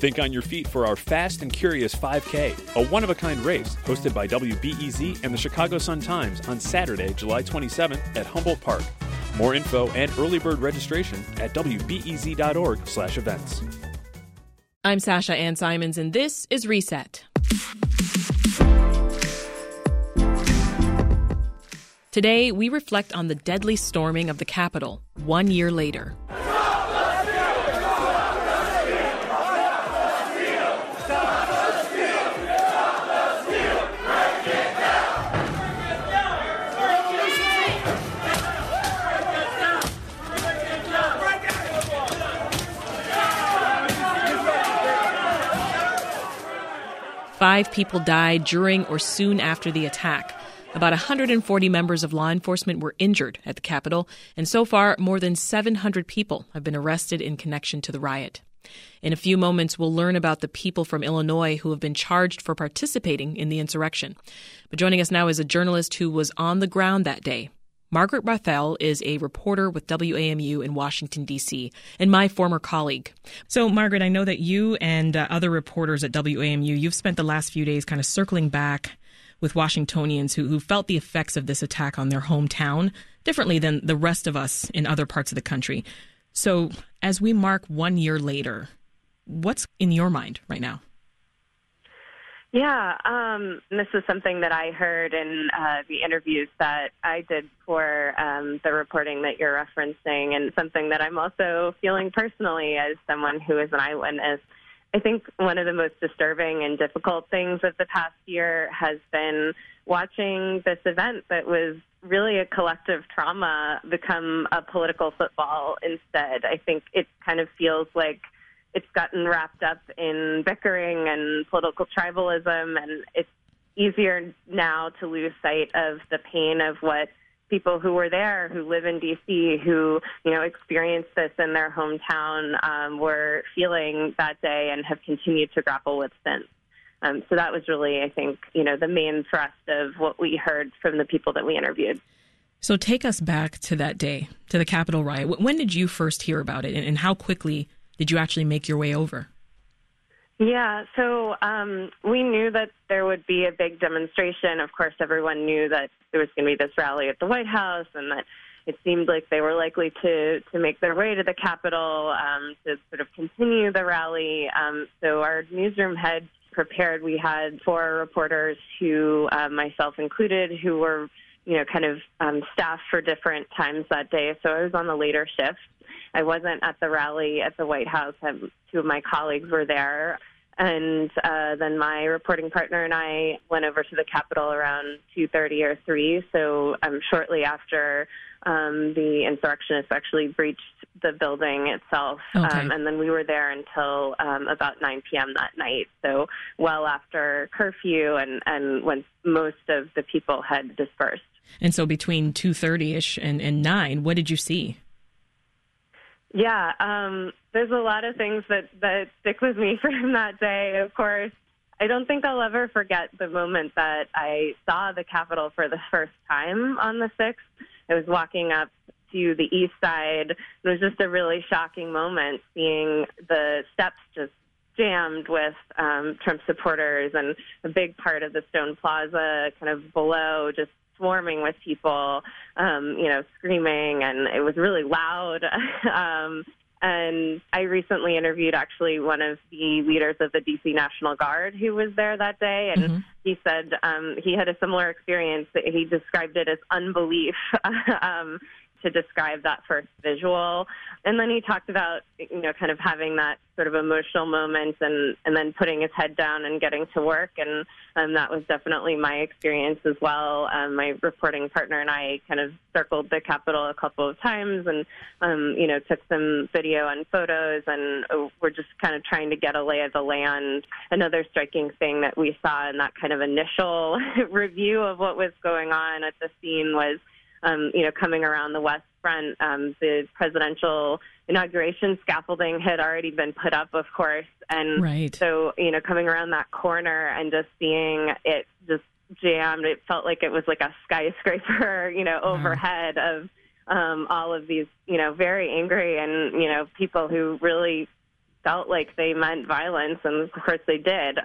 Think on your feet for our Fast and Curious 5K, a one-of-a-kind race hosted by WBEZ and the Chicago Sun-Times on Saturday, July 27th at Humboldt Park. More info and early bird registration at wbez.org/events. I'm Sasha Ann Simons, and this is Reset. Today, we reflect on the deadly storming of the Capitol 1 year later. 5 people died during or soon after the attack. About 140 members of law enforcement were injured at the Capitol, and so far, more than 700 people have been arrested in connection to the riot. In a few moments, we'll learn about the people from Illinois who have been charged for participating in the insurrection. But joining us now is a journalist who was on the ground that day. Margaret Barthel is a reporter with WAMU in Washington, D.C., and my former colleague. So, Margaret, I know that you and other reporters at WAMU, you've spent the last few days kind of circling back with Washingtonians who felt the effects of this attack on their hometown differently than the rest of us in other parts of the country. So, as we mark 1 year later, what's in your mind right now? Yeah, this is something that I heard in the interviews that I did for the reporting that you're referencing, and something that I'm also feeling personally as someone who is an eyewitness. I think one of the most disturbing and difficult things of the past year has been watching this event that was really a collective trauma become a political football instead. I think it kind of feels like it's gotten wrapped up in bickering and political tribalism, and it's easier now to lose sight of the pain of what people who were there, who live in D.C., who, experienced this in their hometown, were feeling that day and have continued to grapple with since. So that was really, I think, the main thrust of what we heard from the people that we interviewed. So take us back to that day, to the Capitol riot. When did you first hear about it, and how quickly did you actually make your way over? Yeah, so we knew that there would be a big demonstration. Of course, everyone knew that there was going to be this rally at the White House, and that it seemed like they were likely to make their way to the Capitol to sort of continue the rally. So our newsroom had prepared. We had 4 reporters who, myself included, who were kind of staffed for different times that day. So I was on the later shift. I wasn't at the rally at the White House. 2 of my colleagues were there. And then my reporting partner and I went over to the Capitol around 2:30 or 3. So shortly after the insurrectionists actually breached the building itself. Okay. And then we were there until about 9 p.m. that night. So well after curfew and when most of the people had dispersed. And so between 2:30-ish and 9, what did you see? Yeah, there's a lot of things that stick with me from that day, of course. I don't think I'll ever forget the moment that I saw the Capitol for the first time on the 6th. I was walking up to the east side. It was just a really shocking moment seeing the steps just jammed with Trump supporters, and a big part of the Stone Plaza kind of below just swarming with people, screaming, and it was really loud. And I recently interviewed actually one of the leaders of the D.C. National Guard who was there that day, and he said he had a similar experience. He described it as unbelief to describe that first visual. And then he talked about, kind of having that sort of emotional moment and then putting his head down and getting to work. And that was definitely my experience as well. My reporting partner and I kind of circled the Capitol a couple of times and, took some video and photos, and we're just kind of trying to get a lay of the land. Another striking thing that we saw in that kind of initial review of what was going on at the scene was, coming around the West Front, the presidential inauguration scaffolding had already been put up, of course. And right. So, coming around that corner and just seeing it just jammed, it felt like it was like a skyscraper, overhead of all of these, very angry and, people who really felt like they meant violence, and of course they did.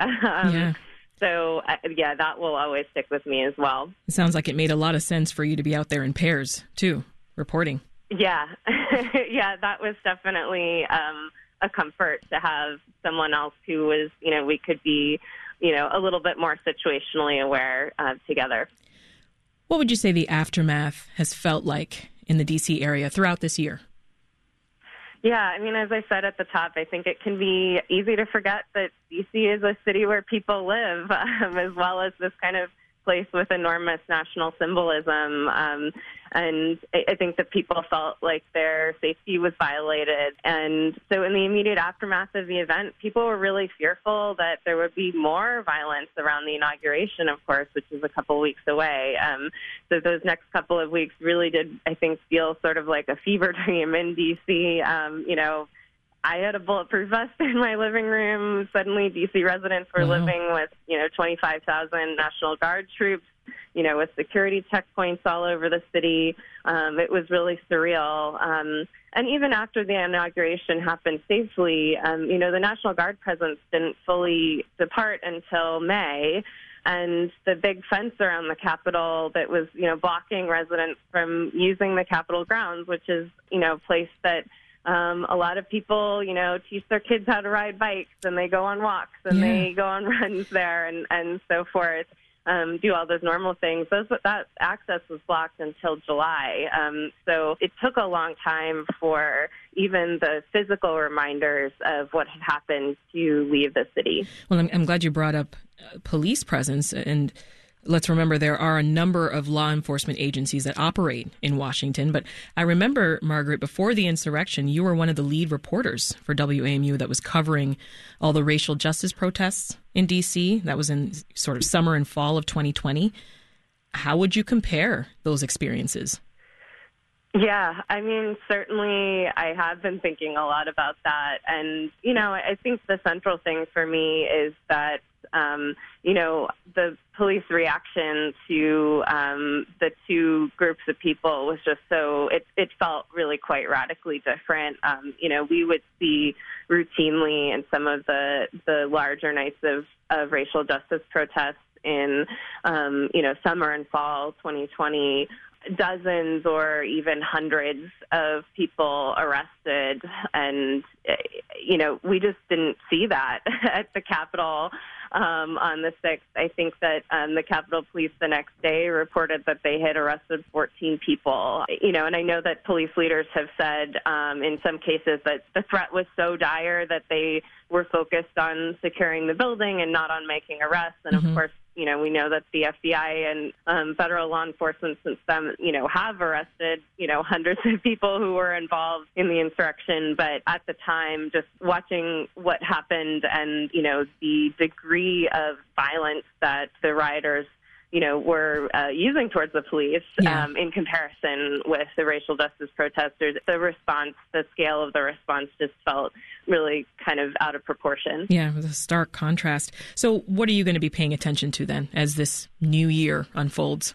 So, that will always stick with me as well. It sounds like it made a lot of sense for you to be out there in pairs, too, reporting. Yeah. Yeah, that was definitely a comfort to have someone else who was, we could be, a little bit more situationally aware together. What would you say the aftermath has felt like in the D.C. area throughout this year? Yeah, I mean, as I said at the top, I think it can be easy to forget that D.C. is a city where people live, as well as this kind of place with enormous national symbolism. And I think that people felt like their safety was violated. And so in the immediate aftermath of the event, people were really fearful that there would be more violence around the inauguration, of course, which is a couple weeks away. So those next couple of weeks really did, I think, feel sort of like a fever dream in D.C. I had a bulletproof vest in my living room. Suddenly, D.C. residents were living with, 25,000 National Guard troops, with security checkpoints all over the city. It was really surreal. And even after the inauguration happened safely, the National Guard presence didn't fully depart until May. And the big fence around the Capitol that was, blocking residents from using the Capitol grounds, which is, a place that a lot of people, teach their kids how to ride bikes, and they go on walks, and they go on runs there, and so forth, do all those normal things. That access was blocked until July. So it took a long time for even the physical reminders of what had happened to leave the city. Well, I'm glad you brought up police presence, and let's remember there are a number of law enforcement agencies that operate in Washington. But I remember, Margaret, before the insurrection, you were one of the lead reporters for WAMU that was covering all the racial justice protests in D.C. That was in sort of summer and fall of 2020. How would you compare those experiences? Yeah, I mean, certainly I have been thinking a lot about that. And, I think the central thing for me is that, the police reaction to the two groups of people was just it felt really quite radically different. We would see routinely in some of the larger nights of racial justice protests in, summer and fall 2020, dozens or even hundreds of people arrested. And, we just didn't see that at the Capitol on the 6th. I think that the Capitol Police the next day reported that they had arrested 14 people. And I know that police leaders have said in some cases that the threat was so dire that they were focused on securing the building and not on making arrests. And of course, we know that the FBI and federal law enforcement since then, have arrested, hundreds of people who were involved in the insurrection. But at the time, just watching what happened and, the degree of violence that the rioters were using towards the police in comparison with the racial justice protesters. The scale of the response just felt really kind of out of proportion. Yeah, it was a stark contrast. So what are you going to be paying attention to then as this new year unfolds?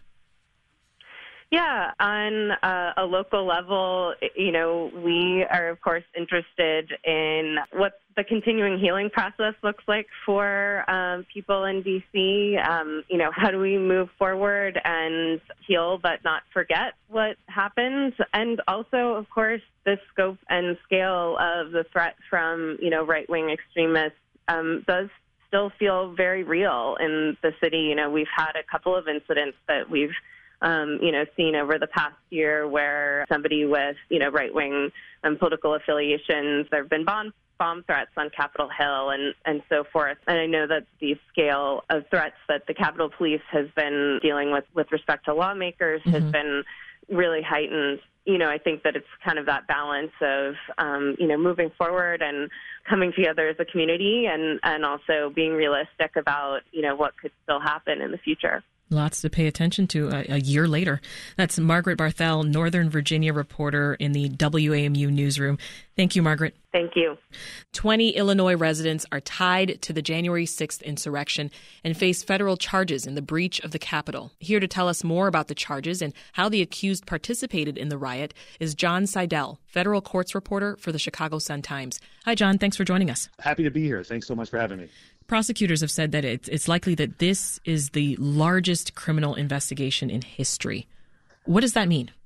Yeah, on a local level, we are, of course, interested in what the continuing healing process looks like for people in D.C. How do we move forward and heal but not forget what happened? And also, of course, the scope and scale of the threat from, right-wing extremists does still feel very real in the city. We've had a couple of incidents that we've seen over the past year where somebody with, right-wing political affiliations, there have been bomb threats on Capitol Hill and so forth. And I know that the scale of threats that the Capitol Police has been dealing with respect to lawmakers has been really heightened. I think that it's kind of that balance of, moving forward and coming together as a community and also being realistic about, what could still happen in the future. Lots to pay attention to a year later. That's Margaret Barthel, Northern Virginia reporter in the WAMU newsroom. Thank you, Margaret. Thank you. 20 Illinois residents are tied to the January 6th insurrection and face federal charges in the breach of the Capitol. Here to tell us more about the charges and how the accused participated in the riot is John Seidel, federal courts reporter for the Chicago Sun-Times. Hi, John. Thanks for joining us. Happy to be here. Thanks so much for having me. Prosecutors have said that it's likely that this is the largest criminal investigation in history. What does that mean?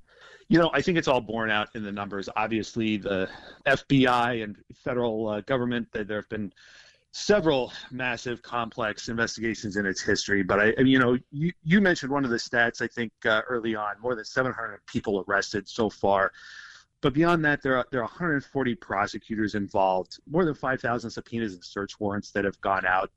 I think it's all borne out in the numbers. Obviously, the FBI and federal government, there have been several massive, complex investigations in its history. But, you mentioned one of the stats, I think, early on, more than 700 people arrested so far. But beyond that, there are 140 prosecutors involved, more than 5,000 subpoenas and search warrants that have gone out,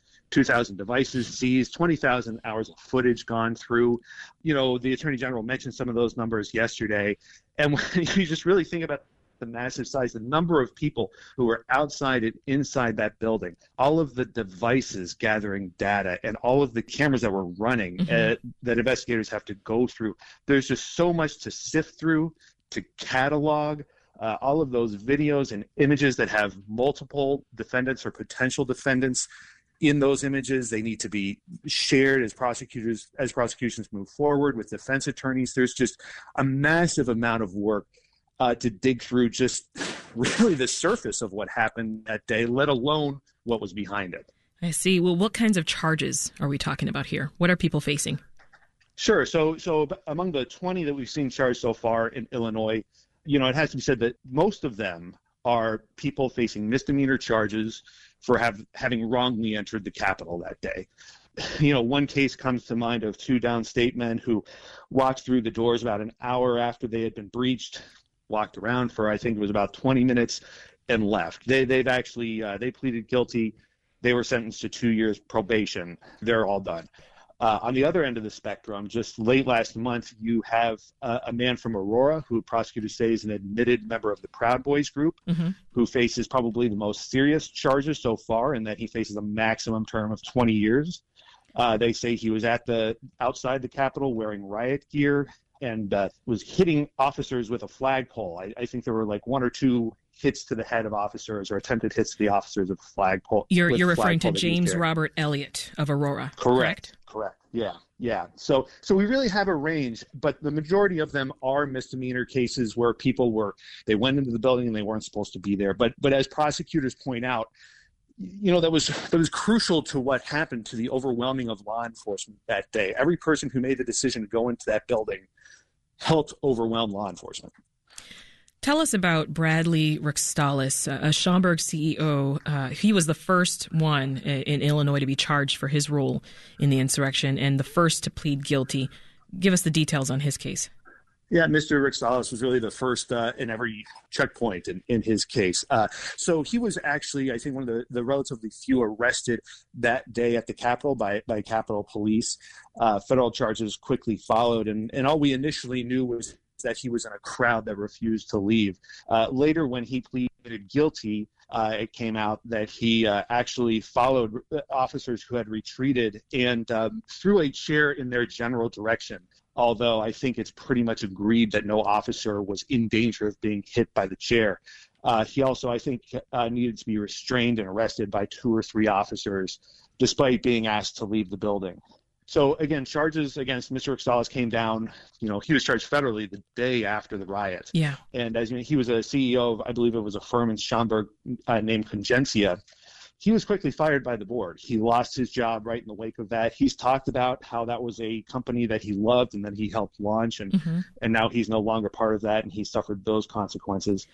2,000 devices seized, 20,000 hours of footage gone through. The Attorney General mentioned some of those numbers yesterday. And when you just really think about the massive size, the number of people who were outside and inside that building, all of the devices gathering data, and all of the cameras that were running that investigators have to go through, there's just so much to sift through, to catalog. All of those videos and images that have multiple defendants or potential defendants in those images, they need to be shared as prosecutions move forward with defense attorneys. There's just a massive amount of work to dig through just really the surface of what happened that day, let alone what was behind it. I see. Well, what kinds of charges are we talking about here? What are people facing? Sure. So among the 20 that we've seen charged so far in Illinois, it has to be said that most of them are people facing misdemeanor charges for having wrongly entered the Capitol that day. One case comes to mind of two downstate men who walked through the doors about an hour after they had been breached, walked around for, I think it was about 20 minutes, and left. They pleaded guilty. They were sentenced to 2 years probation. They're all done. On the other end of the spectrum, just late last month, you have a man from Aurora who prosecutors say is an admitted member of the Proud Boys group, who faces probably the most serious charges so far, in that he faces a maximum term of 20 years. They say he was outside the Capitol wearing riot gear and was hitting officers with a flagpole. I think there were like one or two hits to the head of officers, or attempted hits to the officers with a flagpole. You're referring to James Robert Elliott of Aurora, correct? Correct. Yeah. So we really have a range, but the majority of them are misdemeanor cases where people they went into the building and they weren't supposed to be there. But as prosecutors point out, that was crucial to what happened to the overwhelming of law enforcement that day. Every person who made the decision to go into that building helped overwhelm law enforcement. Tell us about Bradley Rixtalis, a Schaumburg CEO. He was the first one in Illinois to be charged for his role in the insurrection and the first to plead guilty. Give us the details on his case. Yeah, Mr. Rixtalis was really the first in every checkpoint in his case. So he was actually, I think, one of the relatively few arrested that day at the Capitol by Capitol Police. Federal charges quickly followed, and all we initially knew was that he was in a crowd that refused to leave. Later, when he pleaded guilty, it came out that he actually followed officers who had retreated and threw a chair in their general direction, although I think it's pretty much agreed that no officer was in danger of being hit by the chair. He also, I think, needed to be restrained and arrested by 2 or 3 officers, despite being asked to leave the building. So, again, charges against Mr. Rixtalis came down. He was charged federally the day after the riot. Yeah. And as he was a CEO of, I believe it was a firm in Schaumburg named Congencia. He was quickly fired by the board. He lost his job right in the wake of that. He's talked about how that was a company that he loved and that he helped launch, and now he's no longer part of that, and he suffered those consequences.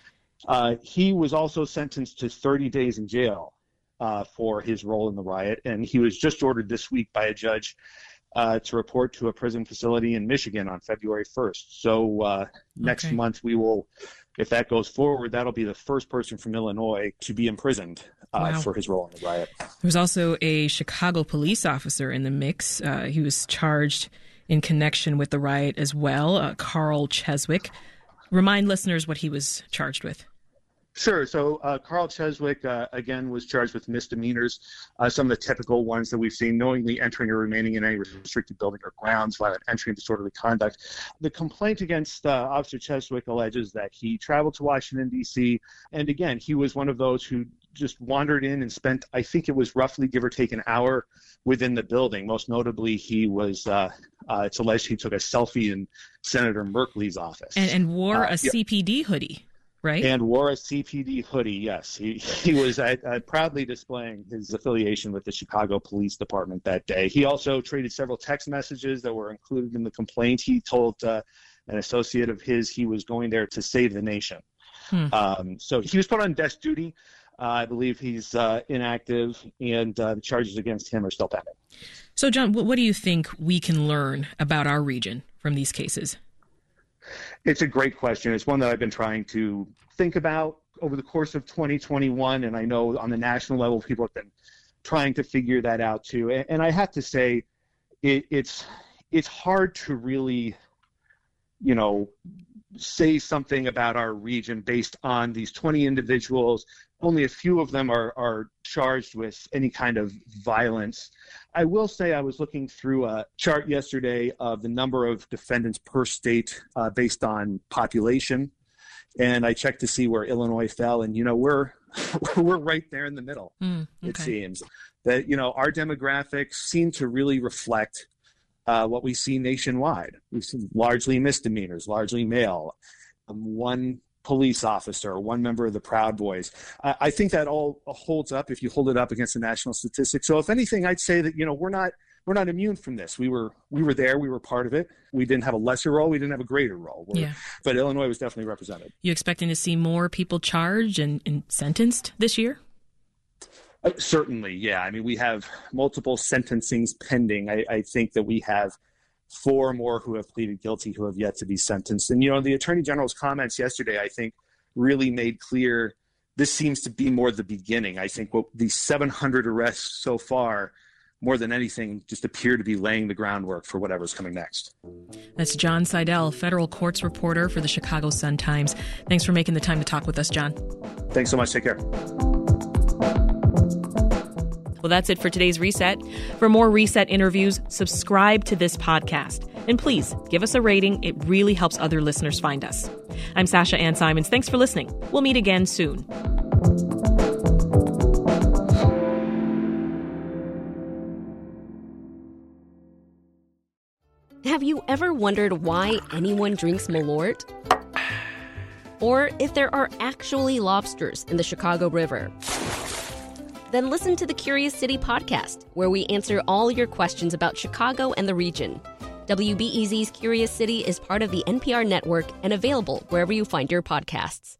He was also sentenced to 30 days in jail for his role in the riot, and he was just ordered this week by a judge to report to a prison facility in Michigan on February 1st. So next month we will, if that goes forward, that'll be the first person from Illinois to be imprisoned for his role in the riot. There was also a Chicago police officer in the mix. He was charged in connection with the riot as well, Carl Cheswick. Remind listeners what he was charged with. Sure. So Carl Cheswick, again, was charged with misdemeanors, some of the typical ones that we've seen: knowingly entering or remaining in any restricted building or grounds, violent entry, and disorderly conduct. The complaint against Officer Cheswick alleges that he traveled to Washington, D.C., and again, he was one of those who just wandered in and spent, I think it was roughly, give or take, an hour within the building. Most notably, he was, it's alleged he took a selfie in Senator Merkley's office. And wore a CPD hoodie. Right. And wore a CPD hoodie, yes. He was proudly displaying his affiliation with the Chicago Police Department that day. He also traded several text messages that were included in the complaint. He told an associate of his he was going there to save the nation. So he was put on desk duty. I believe he's inactive, and the charges against him are still pending. So, John, what do you think we can learn about our region from these cases? It's a great question. It's one that I've been trying to think about over the course of 2021, and I know on the national level people have been trying to figure that out too. And I have to say, it's hard to really, say something about our region based on these 20 individuals. Only a few of them are charged with any kind of violence. I will say I was looking through a chart yesterday of the number of defendants per state based on population, and I checked to see where Illinois fell, and we're right there in the middle. It seems that our demographics seem to really reflect what we see nationwide. We've seen largely misdemeanors, largely male, one police officer, one member of the Proud Boys. I think that all holds up if you hold it up against the national statistics. So if anything, I'd say that we're not immune from this. We were there. We were part of it. We didn't have a lesser role. We didn't have a greater role. But Illinois was definitely represented. You expecting to see more people charged and sentenced this year? Certainly, yeah. I mean, we have multiple sentencings pending. I think that we have 4 more who have pleaded guilty who have yet to be sentenced. And, the Attorney General's comments yesterday, I think, really made clear this seems to be more the beginning. I think these 700 arrests so far, more than anything, just appear to be laying the groundwork for whatever's coming next. That's John Seidel, federal courts reporter for the Chicago Sun-Times. Thanks for making the time to talk with us, John. Thanks so much. Take care. Well, that's it for today's Reset. For more Reset interviews, subscribe to this podcast. And please, give us a rating. It really helps other listeners find us. I'm Sasha Ann Simons. Thanks for listening. We'll meet again soon. Have you ever wondered why anyone drinks Malort? Or if there are actually lobsters in the Chicago River? Then listen to the Curious City podcast, where we answer all your questions about Chicago and the region. WBEZ's Curious City is part of the NPR network and available wherever you find your podcasts.